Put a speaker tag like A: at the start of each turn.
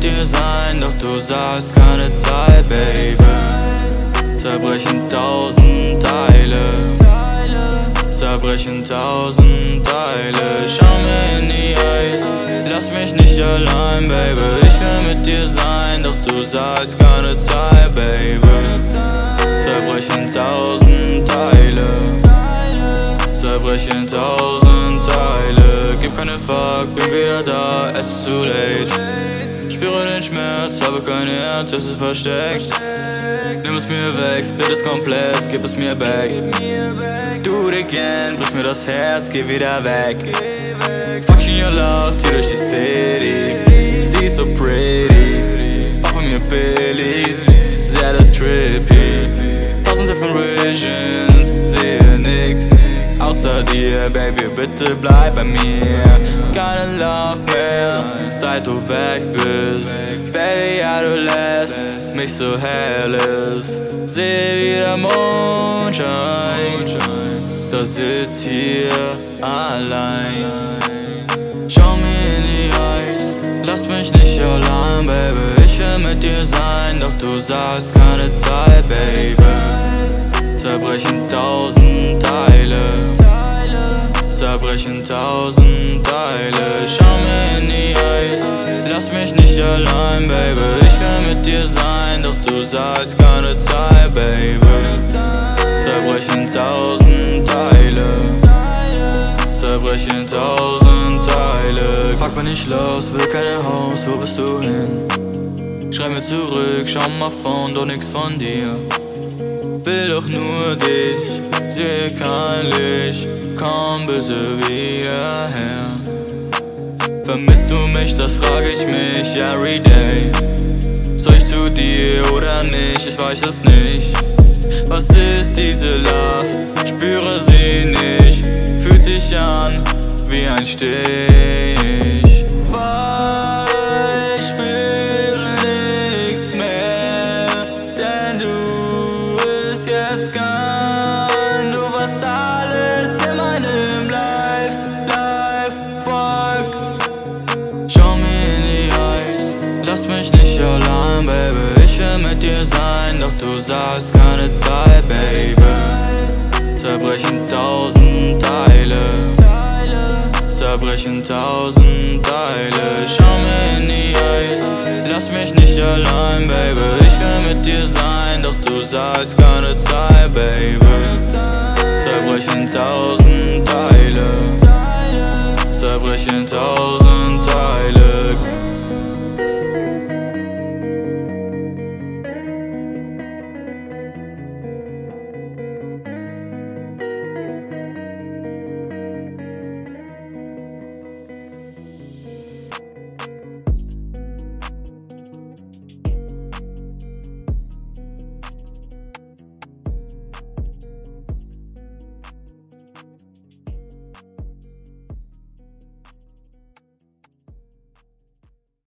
A: dir sein, doch du sagst keine Zeit, Baby. Zerbrechen tausend Teile, zerbrechen tausend Teile. Schau mir in die Eyes, lass mich nicht allein, Baby. Ich will mit dir sein, doch du sagst keine Zeit, Baby. Zerbrechen tausend Teile, zerbrechen tausend Teile. Gib keine Fuck, bin wieder da, es ist zu late. Spüre den Schmerz, habe kein Herz, es ist versteckt. Nimm es mir weg, split es komplett, gib es mir back. Do it again, brich mir das Herz, geh wieder weg. Fucking your love, zieh durch die City. Sie ist so pretty, mach von mir billig, sehr das trippy. Tausende von Visions, sehe nix außer dir, Baby, bitte bleib bei mir. Keine Love mehr, seit du weg bist. Baby, ja, du lässt mich so hellish. Seh wieder Mondschein, da sitz hier allein. Schau mir in die Eyes, lass mich nicht allein, Baby. Ich will mit dir sein, doch du sagst keine Zeit, Baby. Zerbrechen tausend Teile, zerbrechen tausend Teile. Schau mir in die Eyes, lass mich nicht allein, Baby. Ich will mit dir sein, doch du sagst keine Zeit, Baby. Zerbrechen tausend Teile, zerbrechen tausend Teile. Pack mich nicht los, will kein Haus, wo bist du hin? Schreib mir zurück, schau mal Phone, doch nix von dir. Will doch nur dich, sehe kein Licht, komm bitte wieder her. Vermisst du mich, das frag ich mich everyday. Soll ich zu dir oder nicht, ich weiß es nicht. Was ist diese Love, spüre sie nicht, fühlt sich an wie ein Stich. Weil ich spüre nichts mehr, denn du bist jetzt gone. Du warst alles in meinem Life, fuck. Schau mir in die Eyes, lass mich nicht allein, Baby. Ich will mit dir sein, doch du sagst keine Zeit, Baby. Zerbrechen tausend Teile, zerbrechen tausend Teile. Schau mir in die Eyes, lass mich nicht allein, Baby. Ich will mit dir sein, doch du sagst keine Zeit, Baby. Zerbrechen tausend Teile, zerbrechen tausend